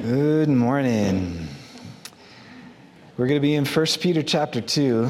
Good morning. We're going to be in 1 Peter chapter 2.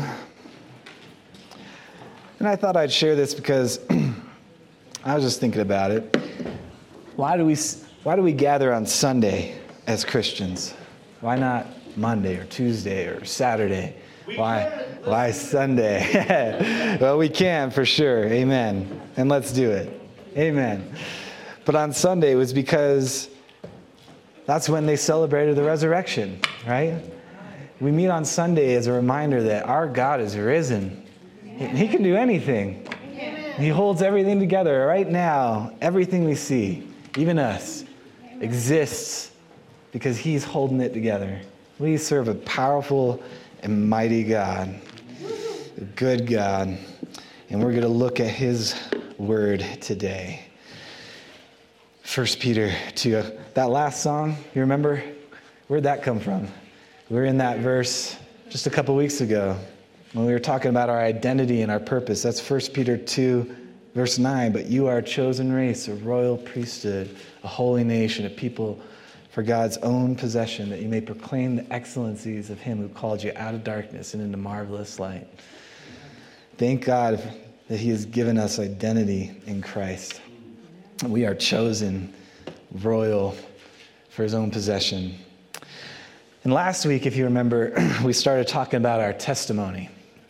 And I thought I'd share this because I was just thinking about it. Why do we gather on Sunday as Christians? Why not Monday or Tuesday or Saturday? Why Sunday? Well, we can for sure. Amen. And let's do it. Amen. But on Sunday it was because that's when they celebrated the resurrection, right? We meet on Sunday as a reminder that our God is risen. He can do anything. He holds everything together. Right now, everything we see, even us, exists because He's holding it together. We serve a powerful and mighty God, a good God. And we're going to look at His word today. 1 Peter 2. That last song, you remember? Where'd that come from? We were in that verse just a couple weeks ago when we were talking about our identity and our purpose. That's 1 Peter 2, verse 9. But you are a chosen race, a royal priesthood, a holy nation, a people for God's own possession, that you may proclaim the excellencies of Him who called you out of darkness and into marvelous light. Thank God that He has given us identity in Christ. We are chosen, royal, for His own possession. And last week, if you remember, we started talking about our testimony.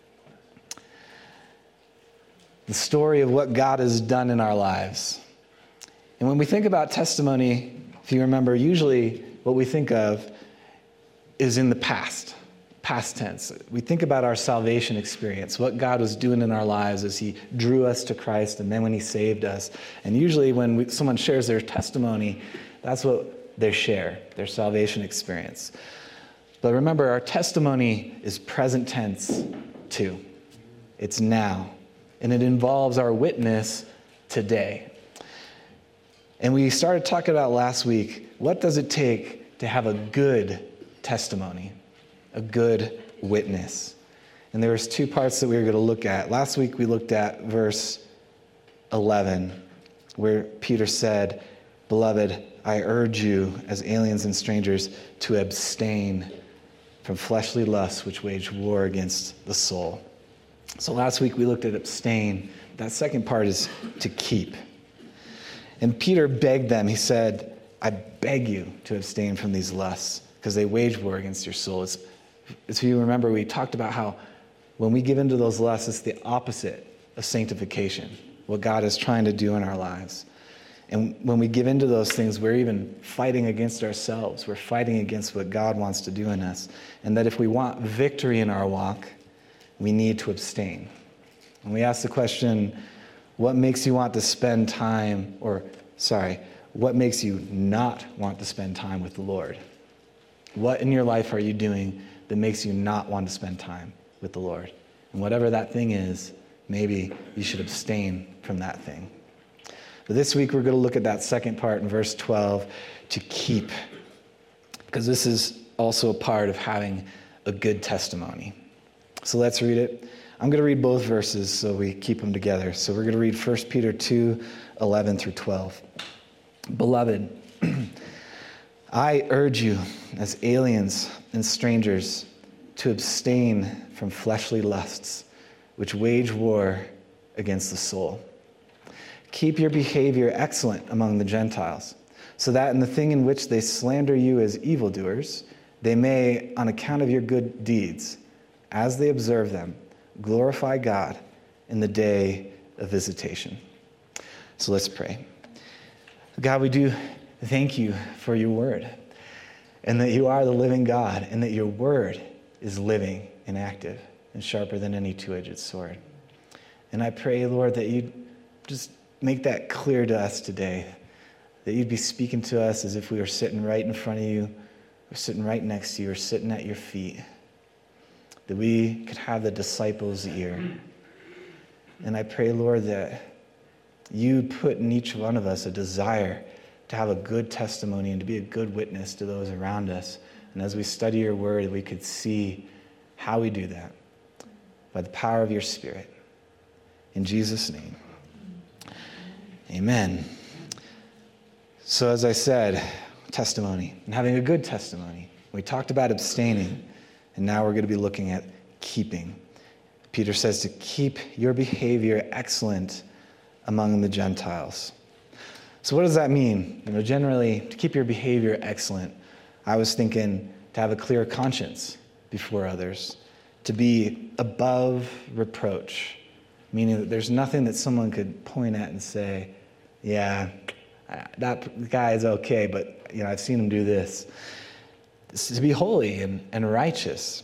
The story of what God has done in our lives. And when we think about testimony, if you remember, usually what we think of is in the past tense. We think about our salvation experience, what God was doing in our lives as He drew us to Christ and then when He saved us. And usually when someone shares their testimony, that's what they share, their salvation experience. But remember, our testimony is present tense too. It's now. And it involves our witness today. And we started talking about last week, what does it take to have a good testimony? A good witness. And there was two parts that we were going to look at. Last week we looked at verse 11, where Peter said, "Beloved, I urge you as aliens and strangers to abstain from fleshly lusts which wage war against the soul." So last week we looked at abstain. That second part is to keep. And Peter begged them. He said, "I beg you to abstain from these lusts because they wage war against your soul." If you remember, we talked about how when we give into those lusts, it's the opposite of sanctification, what God is trying to do in our lives. And when we give into those things, we're even fighting against ourselves. We're fighting against what God wants to do in us. And that if we want victory in our walk, we need to abstain. And we ask the question, what makes you want to spend time, what makes you not want to spend time with the Lord? What in your life are you doing that makes you not want to spend time with the Lord? And whatever that thing is, maybe you should abstain from that thing. But this week we're going to look at that second part in verse 12, to keep. Because this is also a part of having a good testimony. So let's read it. I'm going to read both verses so we keep them together. So we're going to read 1 Peter 2, 11 through 12. Beloved, I urge you as aliens and strangers to abstain from fleshly lusts which wage war against the soul. Keep your behavior excellent among the Gentiles, so that in the thing in which they slander you as evildoers, they may, on account of your good deeds, as they observe them, glorify God in the day of visitation. So let's pray. God, we do thank you for your word, and that you are the living God, and that your word is living and active and sharper than any two-edged sword. And I pray, Lord, that you'd just make that clear to us today, that you'd be speaking to us as if we were sitting right in front of you, or sitting right next to you, or sitting at your feet, that we could have the disciples' ear. And I pray, Lord, that you'd put in each one of us a desire to have a good testimony and to be a good witness to those around us. And as we study your word, we could see how we do that by the power of your Spirit. In Jesus' name, amen. So as I said, testimony and having a good testimony. We talked about abstaining, and now we're going to be looking at keeping. Peter says to keep your behavior excellent among the Gentiles. So what does that mean? Generally, to keep your behavior excellent, I was thinking to have a clear conscience before others, to be above reproach, meaning that there's nothing that someone could point at and say, yeah, that guy is okay, but I've seen him do this. It's to be holy and righteous,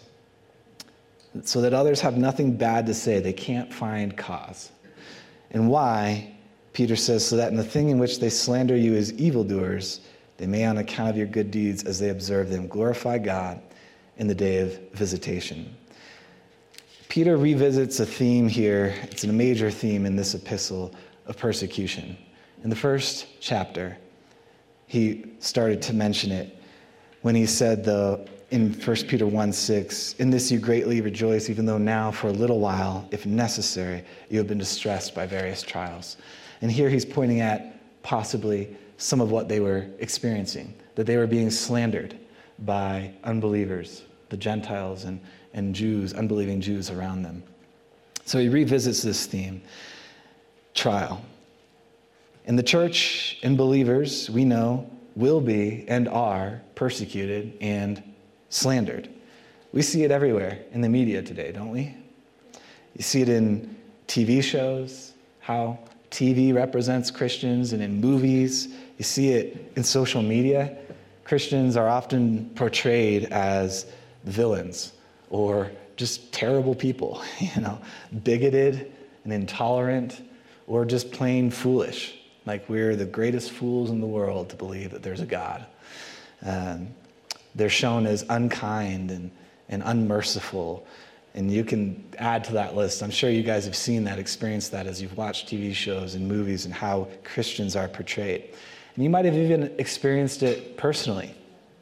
so that others have nothing bad to say. They can't find cause. And why? Peter says, so that in the thing in which they slander you as evildoers, they may, on account of your good deeds as they observe them, glorify God in the day of visitation. Peter revisits a theme here. It's a major theme in this epistle of persecution. In the first chapter, he started to mention it when he said, in 1 Peter 1:6, in this you greatly rejoice, even though now for a little while, if necessary, you have been distressed by various trials. And here he's pointing at possibly some of what they were experiencing, that they were being slandered by unbelievers, the Gentiles and Jews, unbelieving Jews around them. So he revisits this theme, trial. In the church and believers, we know, will be and are persecuted and slandered. We see it everywhere in the media today, don't we? You see it in TV shows, how TV represents Christians, and in movies. You see it in social media. Christians are often portrayed as villains or just terrible people, bigoted and intolerant, or just plain foolish, like we're the greatest fools in the world to believe that there's a God. They're shown as unkind and unmerciful. And you can add to that list. I'm sure you guys have seen that, experienced that as you've watched TV shows and movies and how Christians are portrayed. And you might have even experienced it personally.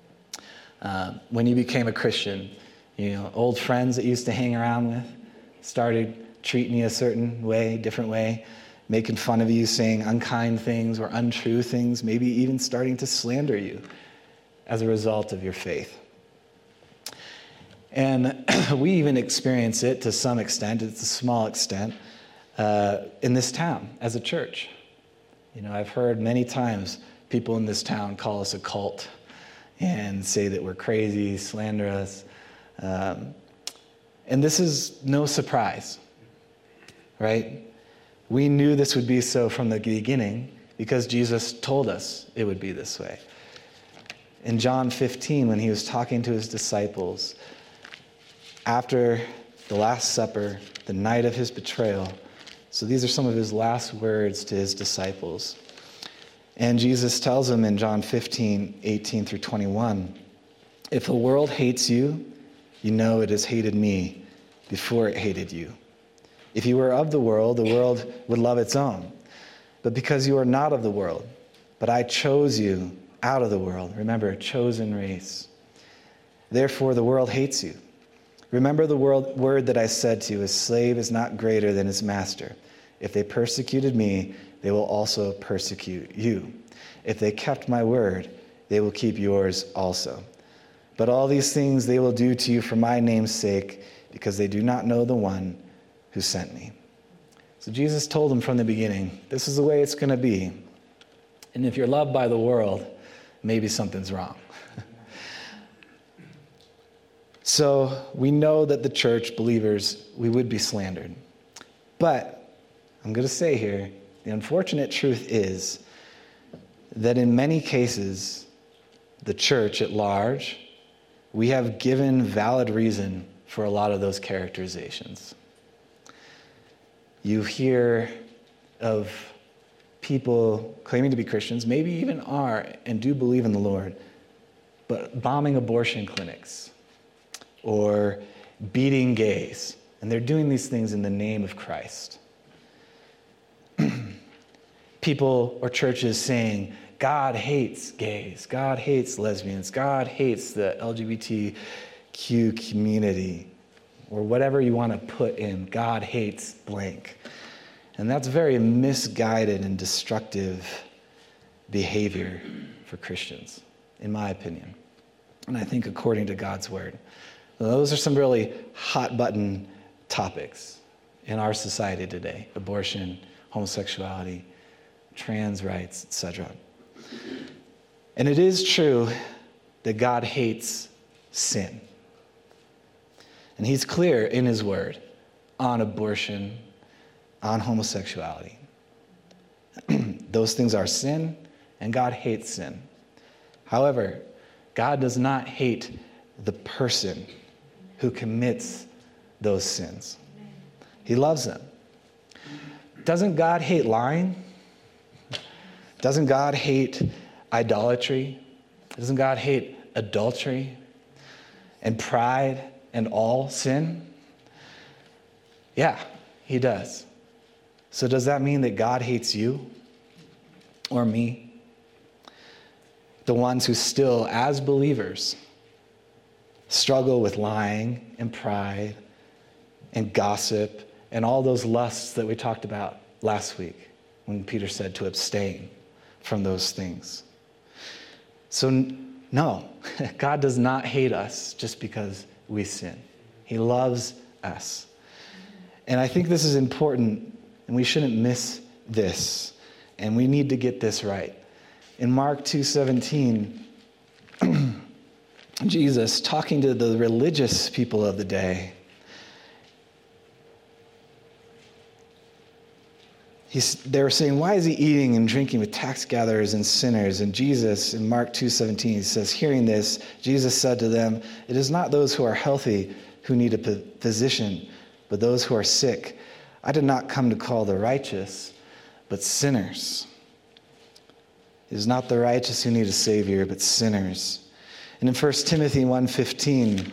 When you became a Christian, old friends that you used to hang around with started treating you a certain way, different way, making fun of you, saying unkind things or untrue things, maybe even starting to slander you as a result of your faith. And we even experience it to some extent, it's a small extent, in this town as a church. I've heard many times people in this town call us a cult and say that we're crazy, slander us. And this is no surprise, right? We knew this would be so from the beginning because Jesus told us it would be this way. In John 15, when he was talking to his disciples, after the Last Supper, the night of his betrayal, so these are some of his last words to his disciples. And Jesus tells them in John 15, 18 through 21, if the world hates you, you know it has hated me before it hated you. If you were of the world would love its own. But because you are not of the world, but I chose you out of the world. Remember, chosen race. Therefore, the world hates you. Remember the word that I said to you, a slave is not greater than his master. If they persecuted me, they will also persecute you. If they kept my word, they will keep yours also. But all these things they will do to you for my name's sake, because they do not know the one who sent me. So Jesus told them from the beginning, this is the way it's going to be. And if you're loved by the world, maybe something's wrong. So we know that the church, believers, we would be slandered. But I'm going to say here, the unfortunate truth is that in many cases, the church at large, we have given valid reason for a lot of those characterizations. You hear of people claiming to be Christians, maybe even are and do believe in the Lord, but bombing abortion clinics or beating gays. And they're doing these things in the name of Christ. People or churches saying, God hates gays, God hates lesbians, God hates the LGBTQ community, or whatever you want to put in, God hates blank. And that's very misguided and destructive behavior for Christians. in my opinion, and I think according to God's word. Those are some really hot button topics in our society today: abortion, homosexuality, trans rights, etc. And it is true that God hates sin. And he's clear in his word on abortion, on homosexuality. Those things are sin, and God hates sin. However, God does not hate the person who commits those sins. He loves them. Doesn't God hate lying? Doesn't God hate idolatry? Doesn't God hate adultery and pride and all sin? Yeah, he does. So does that mean that God hates you or me? The ones who still, as believers, struggle with lying and pride and gossip and all those lusts that we talked about last week when Peter said to abstain from those things. So no, God does not hate us just because we sin. He loves us. And I think this is important, and we shouldn't miss this, and we need to get this right. In Mark 2:17, Jesus, talking to the religious people of the day, they were saying, why is he eating and drinking with tax gatherers and sinners? And Jesus, in Mark 2:17, he says, hearing this, Jesus said to them, it is not those who are healthy who need a physician, but those who are sick. I did not come to call the righteous, but sinners. It is not the righteous who need a Savior, but sinners. And in 1 Timothy 1:15,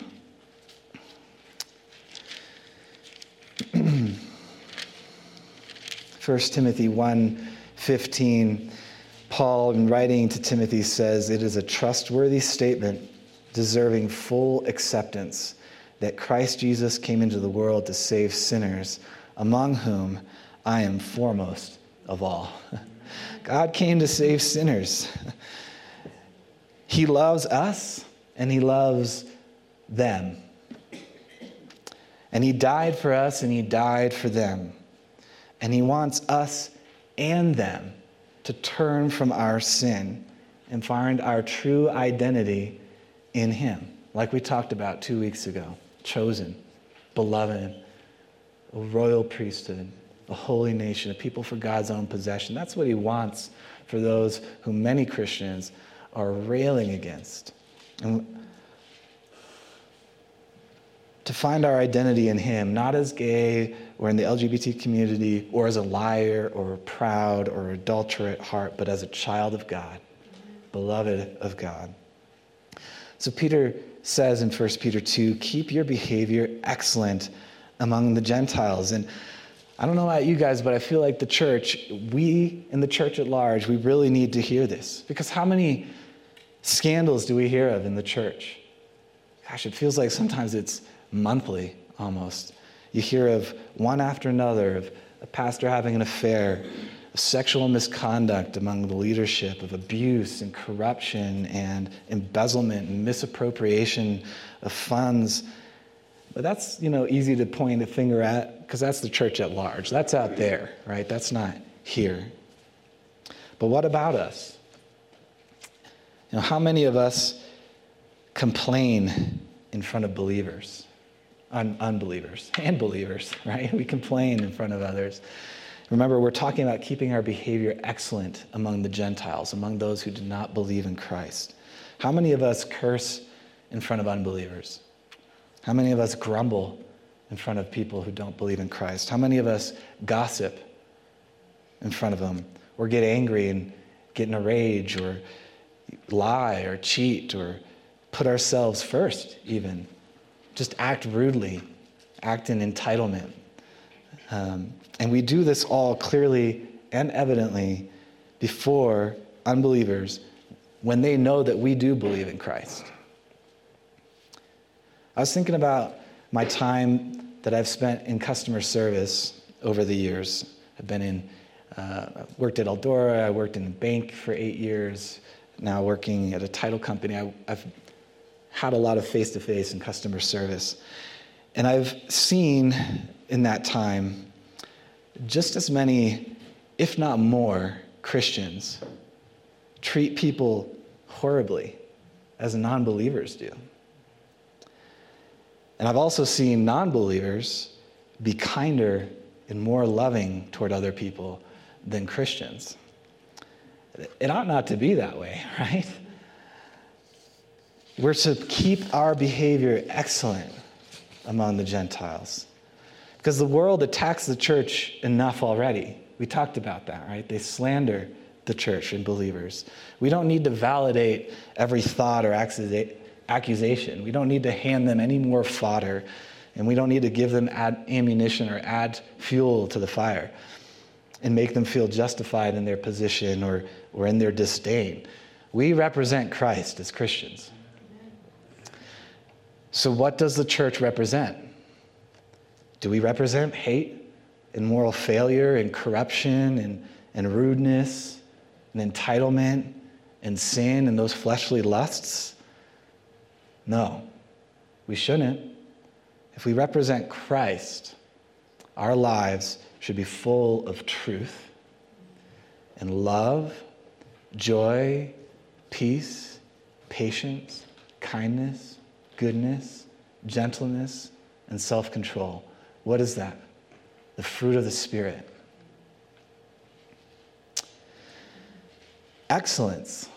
1 Timothy 1:15, Paul, in writing to Timothy, says, it is a trustworthy statement deserving full acceptance that Christ Jesus came into the world to save sinners, among whom I am foremost of all. God came to save sinners. He loves us, and he loves them. And he died for us, and he died for them. And he wants us and them to turn from our sin and find our true identity in him, like we talked about 2 weeks ago. Chosen, beloved, a royal priesthood, a holy nation, a people for God's own possession. That's what he wants for those whom many Christians are railing against. And to find our identity in him, not as gay or in the LGBT community or as a liar or a proud or adulterer at heart, but as a child of God, beloved of God. So Peter says in 1 Peter 2, keep your behavior excellent among the Gentiles. And I don't know about you guys, but I feel like the church, we in the church at large, we really need to hear this. Because how many scandals do we hear of in the church? Gosh, it feels like sometimes it's monthly almost. You hear of one after another, of a pastor having an affair, of sexual misconduct among the leadership, of abuse and corruption and embezzlement and misappropriation of funds. But that's, easy to point a finger at because that's the church at large. That's out there, right? That's not here. But what about us? How many of us complain in front of believers, unbelievers, and believers, right? We complain in front of others. Remember, we're talking about keeping our behavior excellent among the Gentiles, among those who do not believe in Christ. How many of us curse in front of unbelievers? How many of us grumble in front of people who don't believe in Christ? How many of us gossip in front of them, or get angry and get in a rage, or lie, or cheat, or put ourselves first even? Just act rudely, act in entitlement. And we do this all clearly and evidently before unbelievers when they know that we do believe in Christ. I was thinking about my time that I've spent in customer service over the years. I've been worked at Eldora, I worked in a bank for 8 years, now working at a title company, I've had a lot of face-to-face and customer service. And I've seen in that time just as many, if not more, Christians treat people horribly as non-believers do. And I've also seen non-believers be kinder and more loving toward other people than Christians. It ought not to be that way, right? We're to keep our behavior excellent among the Gentiles. Because the world attacks the church enough already. We talked about that, right? They slander the church and believers. We don't need to validate every thought or accusation. We don't need to hand them any more fodder, and we don't need to give them ammunition or add fuel to the fire and make them feel justified in their position or in their disdain. We represent Christ as Christians. So what does the church represent? Do we represent hate and moral failure and corruption and rudeness and entitlement and sin and those fleshly lusts? No, we shouldn't. If we represent Christ, our lives should be full of truth and love, joy, peace, patience, kindness, goodness, gentleness, and self-control. What is that? The fruit of the Spirit. Excellence.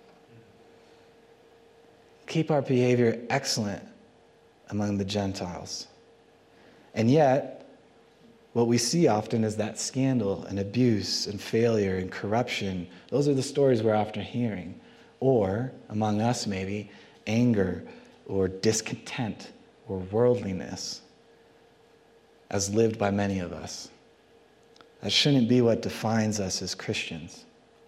Keep our behavior excellent among the Gentiles. And yet, what we see often is that scandal and abuse and failure and corruption. Those are the stories we're often hearing. Or, among us maybe, anger or discontent or worldliness as lived by many of us. That shouldn't be what defines us as Christians.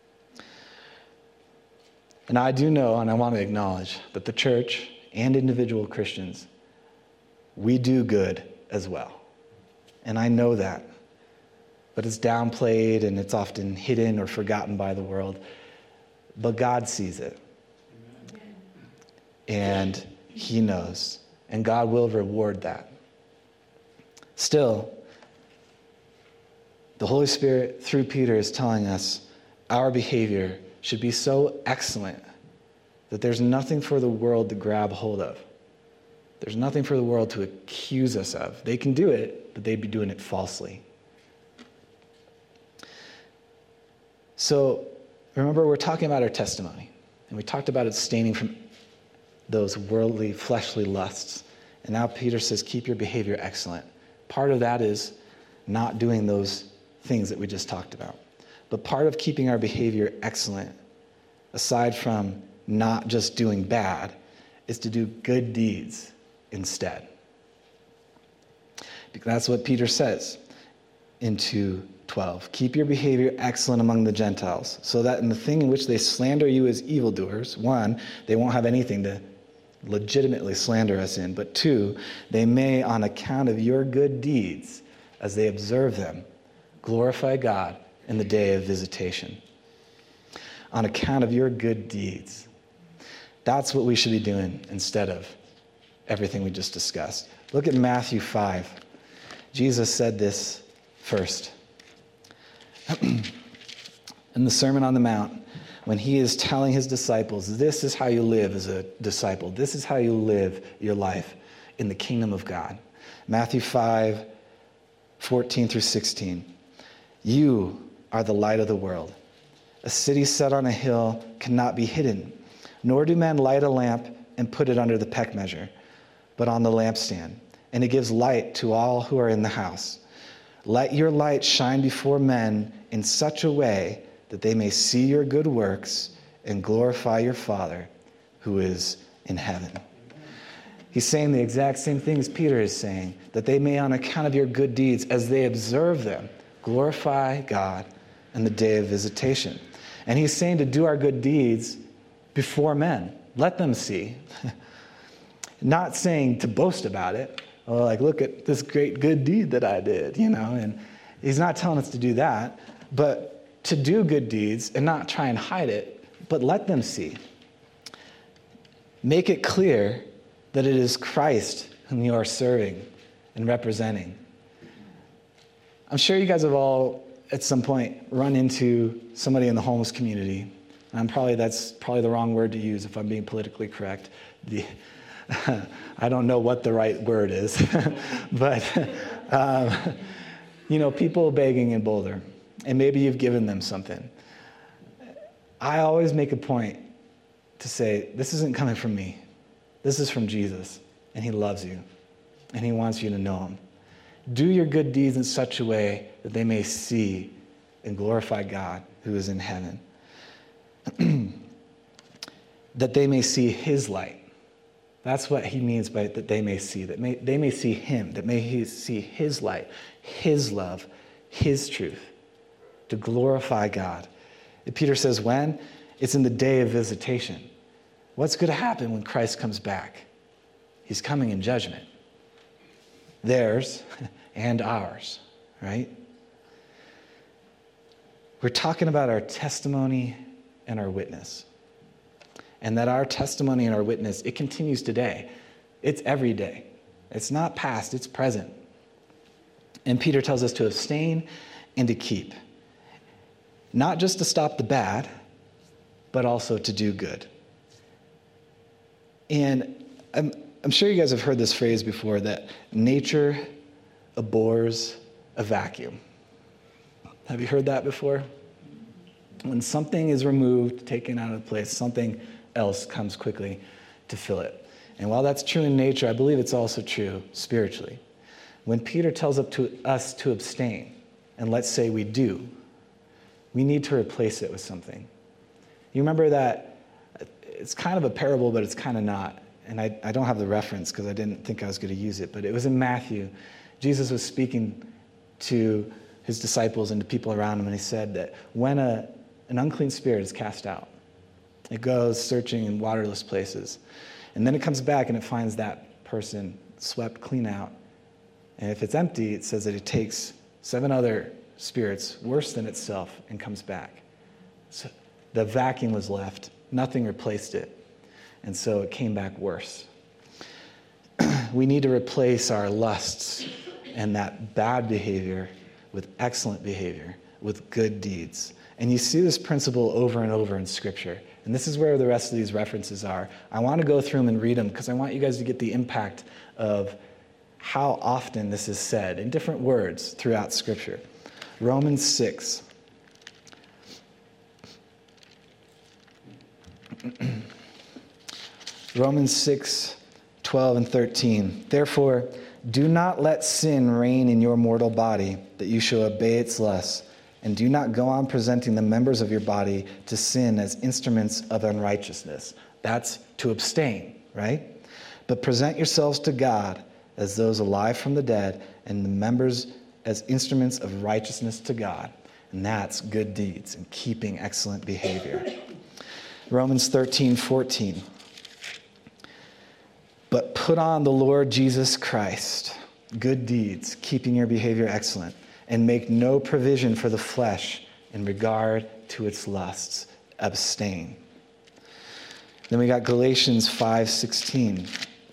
And I do know, and I want to acknowledge, that the church and individual Christians, we do good as well. And I know that. But it's downplayed and it's often hidden or forgotten by the world. But God sees it. And He knows. And God will reward that. Still, the Holy Spirit, through Peter, is telling us our behavior should be so excellent that there's nothing for the world to grab hold of. There's nothing for the world to accuse us of. They can do it, but they'd be doing it falsely. So, remember, we're talking about our testimony. And we talked about abstaining from those worldly, fleshly lusts. And now Peter says, keep your behavior excellent. Part of that is not doing those things that we just talked about. But part of keeping our behavior excellent, aside from not just doing bad, is to do good deeds instead. Because that's what Peter says in 2:12. Keep your behavior excellent among the Gentiles, so that in the thing in which they slander you as evildoers, one, they won't have anything to legitimately slander us in, but two, they may, on account of your good deeds, as they observe them, glorify God in the day of visitation. On account of your good deeds. That's what we should be doing instead of everything we just discussed. Look at Matthew 5. Jesus said this first. In the Sermon on the Mount, when he is telling his disciples, this is how you live as a disciple. This is how you live your life in the kingdom of God. Matthew 5, 14 through 16. You are the light of the world. A city set on a hill cannot be hidden, nor do men light a lamp and put it under the peck measure, but on the lampstand, and it gives light to all who are in the house. Let your light shine before men in such a way that they may see your good works and glorify your Father who is in heaven. He's saying the exact same thing as Peter is saying, that they may, on account of your good deeds, as they observe them, glorify God in the day of visitation. And he's saying to do our good deeds before men. Let them see. Not saying to boast about it. Oh, like, look at this great good deed that I did, and he's not telling us to do that, but to do good deeds and not try and hide it but let them see. Make it clear that it is Christ whom you are serving and representing. I'm sure you guys have all, at some point, run into somebody in the homeless community. And that's probably the wrong word to use if I'm being politically correct. I don't know what the right word is. But, people begging in Boulder. And maybe you've given them something. I always make a point to say, this isn't coming from me. This is from Jesus. And he loves you. And he wants you to know him. Do your good deeds in such a way that they may see and glorify God who is in heaven. That they may see his light. That's what he means by that they may see. They may see him. That may see his light, his love, his truth. To glorify God. And Peter says when? It's in the day of visitation. What's going to happen when Christ comes back? He's coming in judgment. Theirs and ours, right? We're talking about our testimony and our witness. And that our testimony and our witness, it continues today. It's every day. It's not past, it's present. And Peter tells us to abstain and to keep. Not just to stop the bad, but also to do good. And I'm sure you guys have heard this phrase before, that nature abhors a vacuum. Have you heard that before? When something is removed, taken out of place, something else comes quickly to fill it. And while that's true in nature, I believe it's also true spiritually. When Peter tells us to abstain, and let's say we do, we need to replace it with something. You remember that it's kind of a parable, but it's kind of not. And I don't have the reference because I didn't think I was going to use it, but it was in Matthew. Jesus was speaking to his disciples and to people around him, and he said that when an unclean spirit is cast out, it goes searching in waterless places. And then it comes back and it finds that person swept clean out. And if it's empty, it says that it takes 7 other spirits worse than itself and comes back. So the vacuum was left. Nothing replaced it. And so it came back worse. We need to replace our lusts and that bad behavior with excellent behavior, with good deeds. And you see this principle over and over in Scripture. And this is where the rest of these references are. I want to go through them and read them because I want you guys to get the impact of how often this is said in different words throughout Scripture. Romans 6. Romans 6, 12 and 13. Therefore, do not let sin reign in your mortal body, that you shall obey its lusts. And do not go on presenting the members of your body to sin as instruments of unrighteousness. That's to abstain, right? But present yourselves to God as those alive from the dead, and the members as instruments of righteousness to God. And that's good deeds and keeping excellent behavior. Romans 13, 14. But put on the Lord Jesus Christ, good deeds, keeping your behavior excellent, and make no provision for the flesh in regard to its lusts. Abstain. Then we got Galatians 5:16.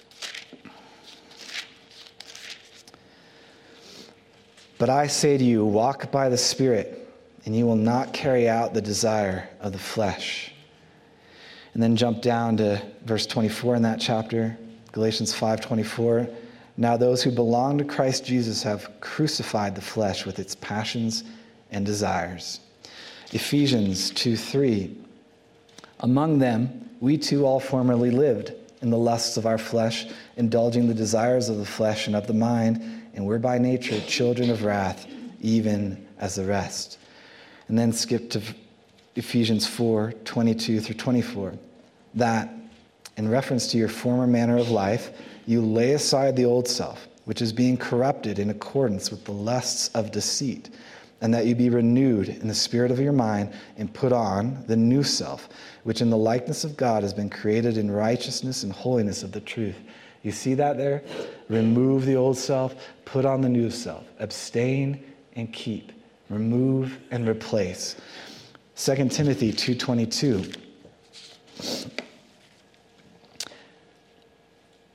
But I say to you, walk by the Spirit, and you will not carry out the desire of the flesh. And then jump down to verse 24 in that chapter, Galatians 5:24. Now those who belong to Christ Jesus have crucified the flesh with its passions and desires. Ephesians 2:3. Among them, we too all formerly lived in the lusts of our flesh, indulging the desires of the flesh and of the mind, and were by nature children of wrath, even as the rest. And then skip to Ephesians 4:22 through 24. That, in reference to your former manner of life, you lay aside the old self, which is being corrupted in accordance with the lusts of deceit, and that you be renewed in the spirit of your mind and put on the new self, which in the likeness of God has been created in righteousness and holiness of the truth. You see that there? Remove the old self, put on the new self. Abstain and keep. Remove and replace. 2 Timothy 2:22.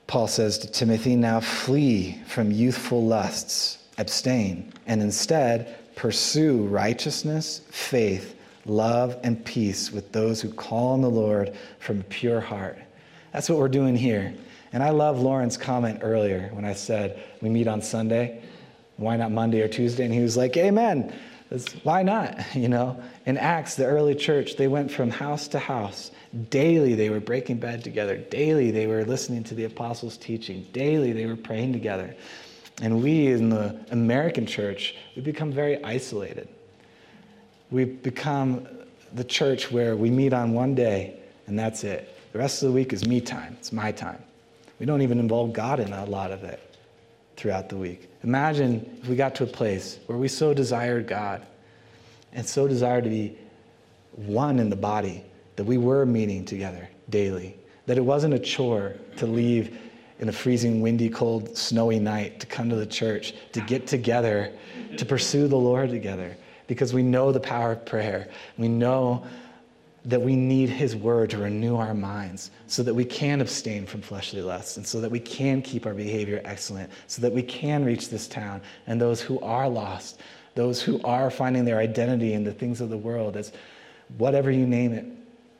Paul says to Timothy, now flee from youthful lusts, abstain, and instead pursue righteousness, faith, love, and peace with those who call on the Lord from a pure heart. That's what we're doing here. And I love Lauren's comment earlier when I said we meet on Sunday. Why not Monday or Tuesday? And he was like, amen. Why not? In Acts, the early church, they went from house to house. Daily, they were breaking bread together. Daily, they were listening to the apostles' teaching. Daily, they were praying together. And we in the American church, we become very isolated. We've become the church where we meet on one day, and that's it. The rest of the week is me time. It's my time. We don't even involve God in a lot of it throughout the week. Imagine if we got to a place where we so desired God and so desired to be one in the body, that we were meeting together daily, that it wasn't a chore to leave in a freezing, windy, cold, snowy night to come to the church, to get together, to pursue the Lord together, because we know the power of prayer. We know that we need his word to renew our minds so that we can abstain from fleshly lusts and so that we can keep our behavior excellent, so that we can reach this town and those who are lost, those who are finding their identity in the things of the world, as whatever you name it.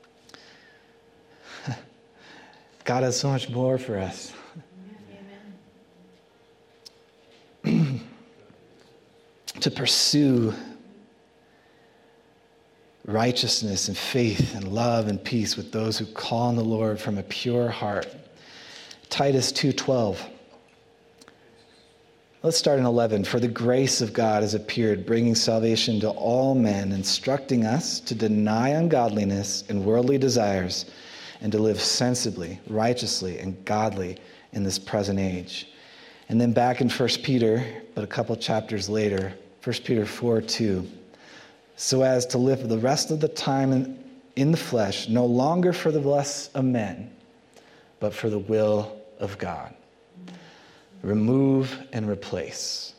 God has so much more for us. Amen. To pursue righteousness and faith and love and peace with those who call on the Lord from a pure heart. Titus 2:12. Let's start in 11. For the grace of God has appeared, bringing salvation to all men, instructing us to deny ungodliness and worldly desires, and to live sensibly, righteously, and godly in this present age. And then back in 1 Peter, but a couple chapters later, 1 Peter 4:2. So as to live the rest of the time in the flesh, no longer for the lusts of men, but for the will of God. Remove and replace.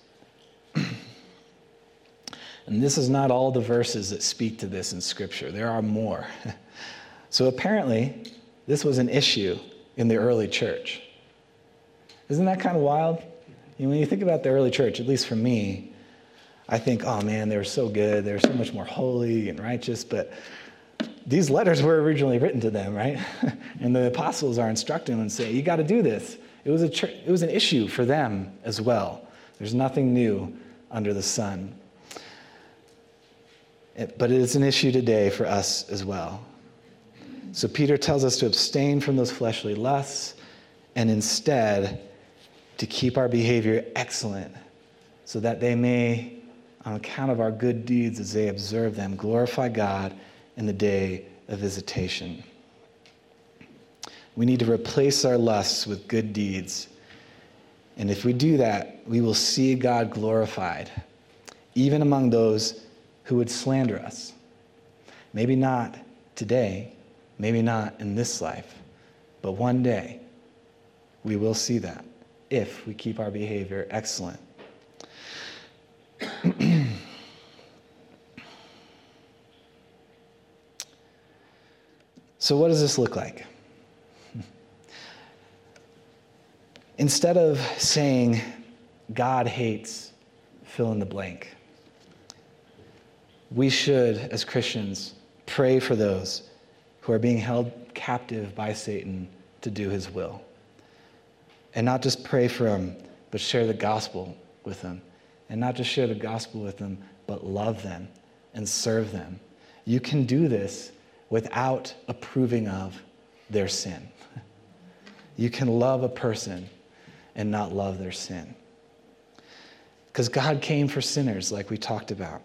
And this is not all the verses that speak to this in Scripture. There are more. So apparently, this was an issue in the early church. Isn't that kind of wild? When you think about the early church, at least for me, I think, oh man, they were so good. They were so much more holy and righteous. But these letters were originally written to them, right? And the apostles are instructing them and saying, you got to do this. It was an issue for them as well. There's nothing new under the sun. But it is an issue today for us as well. So Peter tells us to abstain from those fleshly lusts and instead to keep our behavior excellent so that they may, on account of our good deeds as they observe them, glorify God in the day of visitation. We need to replace our lusts with good deeds. And if we do that, we will see God glorified, even among those who would slander us. Maybe not today, maybe not in this life, but one day we will see that if we keep our behavior excellent. So what does this look like? Instead of saying, God hates fill in the blank, we should, as Christians, pray for those who are being held captive by Satan to do his will. And not just pray for them, but share the gospel with them. And not just share the gospel with them, but love them and serve them. You can do this without approving of their sin. You can love a person and not love their sin. Because God came for sinners, like we talked about.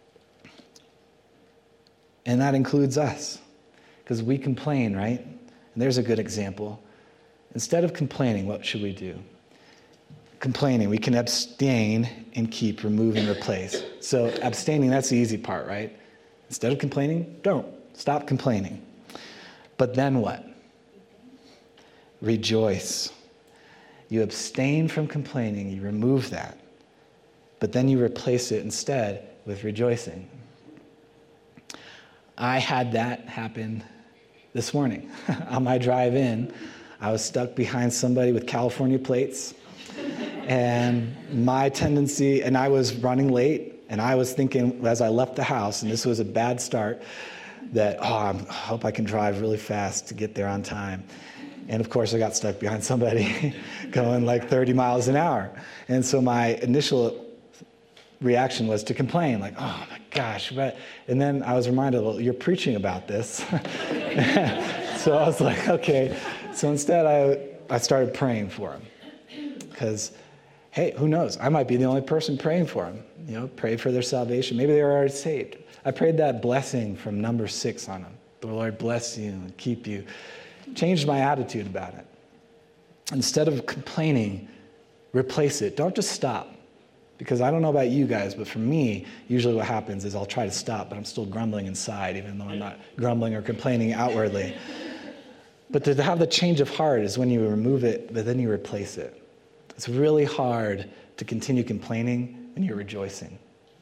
And that includes us. Because we complain, right? And there's a good example. Instead of complaining, what should we do? Complaining, we can abstain and keep, remove, and replace. So abstaining, that's the easy part, right? Instead of complaining, don't. Stop complaining. But then what? Rejoice. You abstain from complaining, you remove that. But then you replace it instead with rejoicing. I had that happen this morning. On my drive in, I was stuck behind somebody with California plates. And my tendency, and I was running late, and I was thinking as I left the house, and this was a bad start, that, I hope I can drive really fast to get there on time. And of course, I got stuck behind somebody going like 30 miles an hour. And so my initial reaction was to complain, like, oh my gosh. And then I was reminded, well, you're preaching about this. So I was like, okay. So instead, I started praying for him. Because, hey, who knows? I might be the only person praying for him. Pray for their salvation. Maybe they were already saved. I prayed that blessing from number 6 on them. The Lord bless you and keep you. Changed my attitude about it. Instead of complaining, replace it. Don't just stop. Because I don't know about you guys, but for me, usually what happens is I'll try to stop, but I'm still grumbling inside, even though I'm not grumbling or complaining outwardly. But to have the change of heart is when you remove it, but then you replace it. It's really hard to continue complaining when you're rejoicing.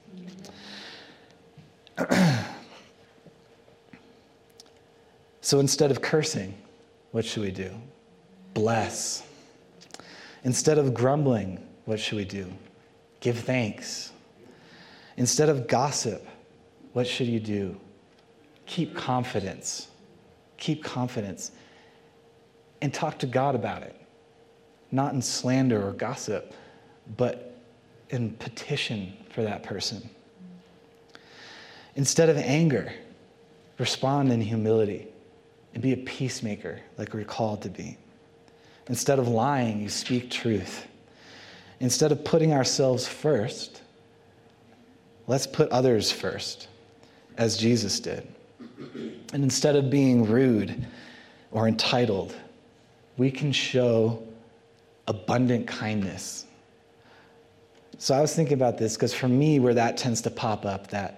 So instead of cursing, what should we do? Bless. Instead of grumbling, what should we do? Give thanks. Instead of gossip, what should you do? Keep confidence. Keep confidence. And talk to God about it. Not in slander or gossip, but in petition for that person. Instead of anger, respond in humility and be a peacemaker like we're called to be. Instead of lying, you speak truth. Instead of putting ourselves first, let's put others first, as Jesus did. And instead of being rude or entitled, we can show abundant kindness. So I was thinking about this because for me, where that tends to pop up, that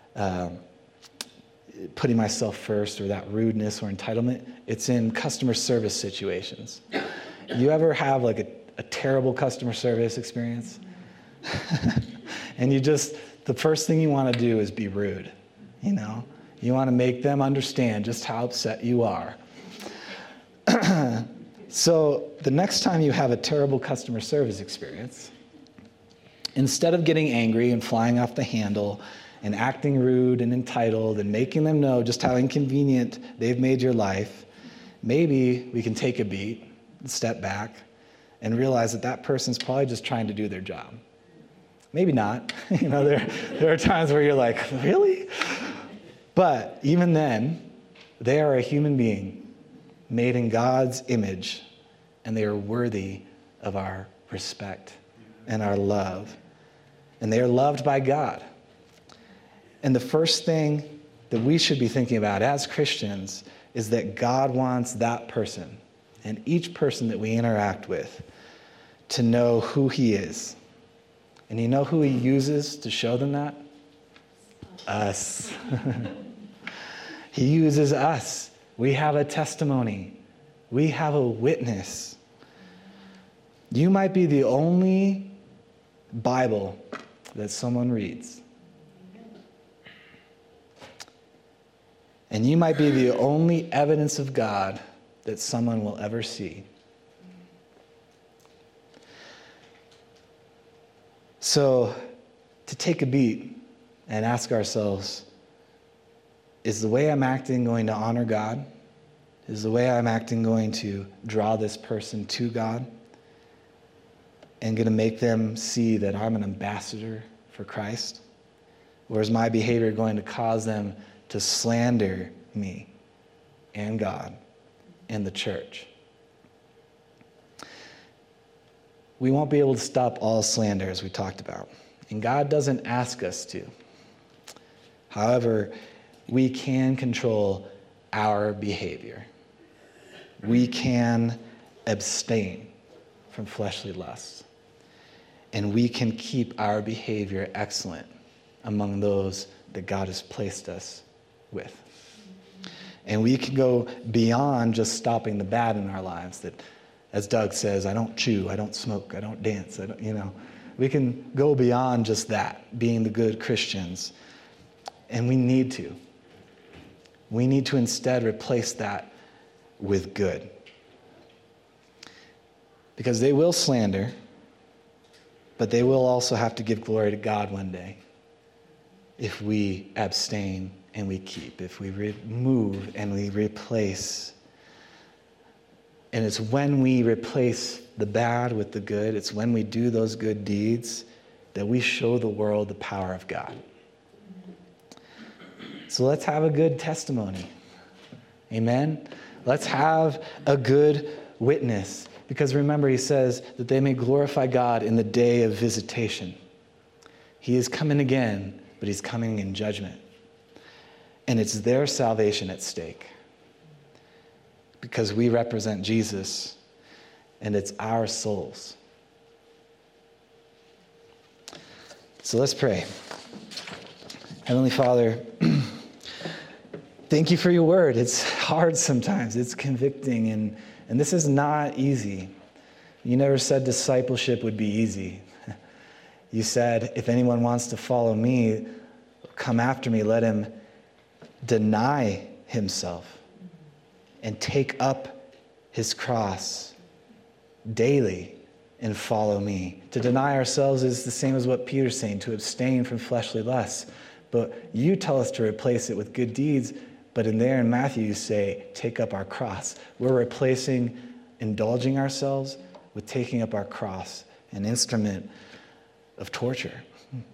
putting myself first or that rudeness or entitlement, it's in customer service situations. You ever have like a terrible customer service experience? And the first thing you want to do is be rude, You want to make them understand just how upset you are. So the next time you have a terrible customer service experience, instead of getting angry and flying off the handle and acting rude and entitled and making them know just how inconvenient they've made your life, maybe we can take a beat, step back, and realize that person's probably just trying to do their job. Maybe not. There are times where you're like, really? But even then, they are a human being made in God's image, and they are worthy of our respect and our love. And they are loved by God. And the first thing that we should be thinking about as Christians is that God wants that person and each person that we interact with to know who he is. And you know who he uses to show them that? Us. He uses us. We have a testimony. We have a witness. You might be the only Bible that someone reads. And you might be the only evidence of God that someone will ever see. So, to take a beat and ask ourselves, is the way I'm acting going to honor God? Is the way I'm acting going to draw this person to God? And going to make them see that I'm an ambassador for Christ? Or is my behavior going to cause them to slander me and God and the church? We won't be able to stop all slander, as we talked about. And God doesn't ask us to. However, we can control our behavior. We can abstain from fleshly lusts. And we can keep our behavior excellent among those that God has placed us with. And we can go beyond just stopping the bad in our lives. That, as Doug says, I don't chew, I don't smoke, I don't dance, We can go beyond just that, being the good Christians. And we need to. We need to instead replace that with good. Because they will slander, but they will also have to give glory to God one day if we abstain and we keep, if we remove and we replace. And it's when we replace the bad with the good, it's when we do those good deeds that we show the world the power of God. So let's have a good testimony. Amen? Let's have a good witness. Because remember, he says that they may glorify God in the day of visitation. He is coming again, but he's coming in judgment. And it's their salvation at stake. Because we represent Jesus, and it's our souls. So let's pray. Heavenly Father, thank you for your word. It's hard sometimes. It's convicting, and this is not easy. You never said discipleship would be easy. You said, if anyone wants to follow me, come after me, let him deny himself and take up his cross daily and follow me. To deny ourselves is the same as what Peter's saying, to abstain from fleshly lusts. But you tell us to replace it with good deeds, but in Matthew you say, take up our cross. We're replacing indulging ourselves with taking up our cross, an instrument of torture.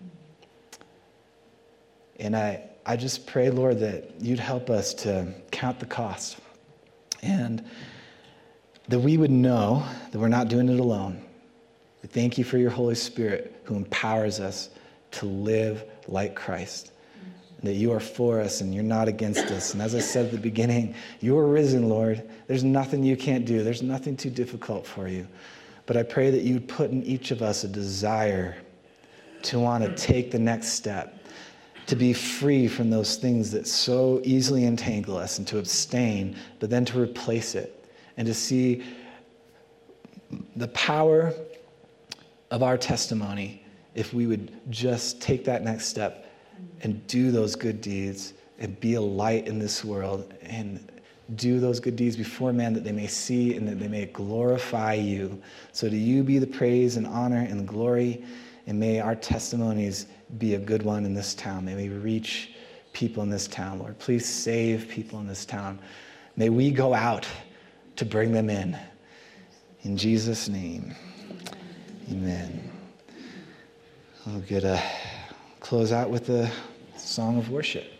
And I just pray, Lord, that you'd help us to count the cost and that we would know that we're not doing it alone. We thank you for your Holy Spirit who empowers us to live like Christ. That you are for us and you're not against us. And as I said at the beginning, you are risen, Lord. There's nothing you can't do. There's nothing too difficult for you. But I pray that you'd put in each of us a desire to want to take the next step, to be free from those things that so easily entangle us and to abstain, but then to replace it and to see the power of our testimony if we would just take that next step and do those good deeds and be a light in this world and do those good deeds before men that they may see and that they may glorify you. So to you be the praise and honor and glory, and may our testimonies be a good one in this town. May we reach people in this town, Lord. Please save people in this town. May we go out to bring them in. In Jesus' name, amen. We'll get a close out with a song of worship.